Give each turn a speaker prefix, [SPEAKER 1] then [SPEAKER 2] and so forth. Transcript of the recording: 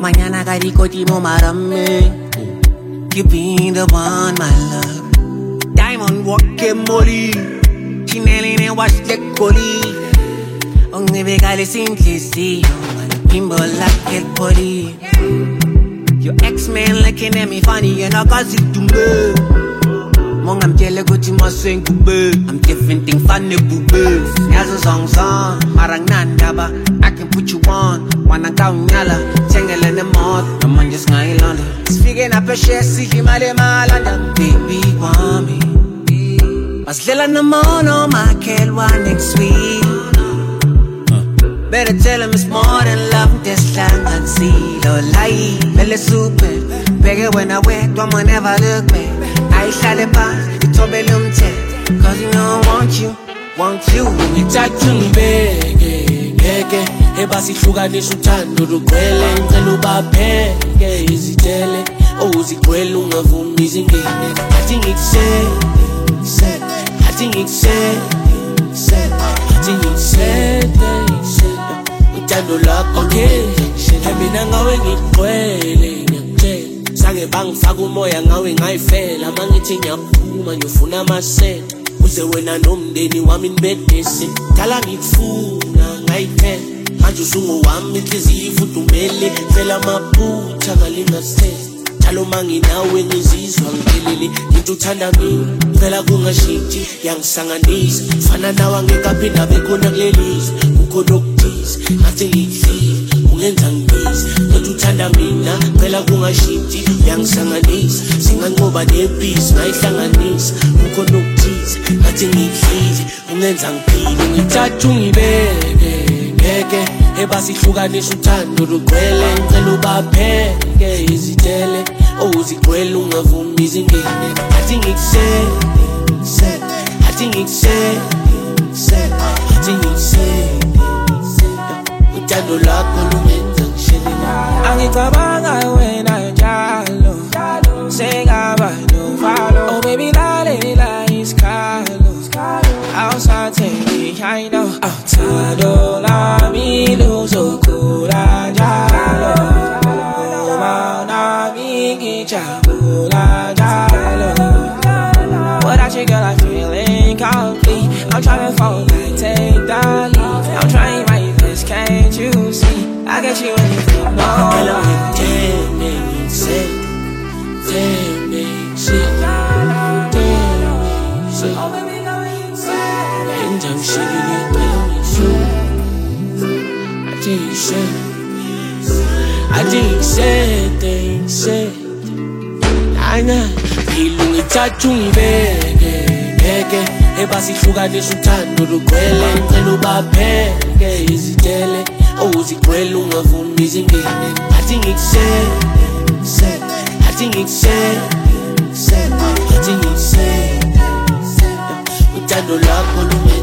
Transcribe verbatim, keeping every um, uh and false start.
[SPEAKER 1] mañana karikoti mo marami. You been the one, my love. Diamond walking molly. Chinelli and wash the coli. Only begale simplicity. Bimbo like it body. Your ex-man looking at me funny and I got it to me. Mong I'm telling you to my sing boo. I'm different thing funny boo boo. As a song song, marang nandaba. I can put you on. Wanna go nyala, tangle in the mouth. I'm on just my London. Speaking up a share, see him at London. Baby, want me. Was Lila no more, no, my kid, one next week. Better tell him it's more than love, this time and see. No lie, Lily super. Beg when I wait, don't never look back. I shall it pass, you told me them tell. Cause you know I want you, want you.
[SPEAKER 2] You talk to me, beg, beg. Eba sihlukanisa uthando lugcwele ngicela ubapheke izitele owuzigcwele ungavumi izingene athi ngikusele athi ngikusele athi ngikusele uthando lakho okay mina ngawe ngigcwele ngiyakutshela sange bangifaka umoya ngawe ngayifela mangithi ngiyaphuma ngiyofuna amasela uze wena nomndeni wami nibedese dala ngikufuna ngayiphela manje usungu wami inhliziyo ifudumele phela amaphutha ngalingasese njalo manginawe ngizizwa ngiphelele into uthanda mina phela kungashintshi yangisanganisa fana nawe angekaphinda bekhona kulelizwe kukhona okuthize ngathi ngikuhlile ungenza ngibize into uthanda mina phela kungashintshi yangisanganisa singanqoba nepisi ngayihlanganisa kukhona okuthize ngathi ngikuhlile ungenza ngiphile ngithatha ungibeke beke eba sihlukanisa uthando lugcwele ngicela ubapheke izitele owuzigcwele ungavumi izingene athi ngikusele athi ngikusele athi ngikusele uthando lakho lungenza ngishelela
[SPEAKER 3] angicabanga wena njalo sengaba novalo oh baby lalela isikhalo awusathengi I know awuthando lami luzokhula njalo uma nami ngijabula njalo without you girl I feel incomplete I'm trying to fall like take the lead I'm trying my best can't you see I get you anything no
[SPEAKER 2] Hello tell me say tell me say tell me say oh baby I'm shaking it down so I think you said I think you said things said I know ilungi thathu ngibeke beke eba sihlukanisa uthando lugcwele ngicela ubapheke izitele owuzigcwele ungavumi izingene athi ngikusele athi ngikusele athi ngikusele uthando lakho lume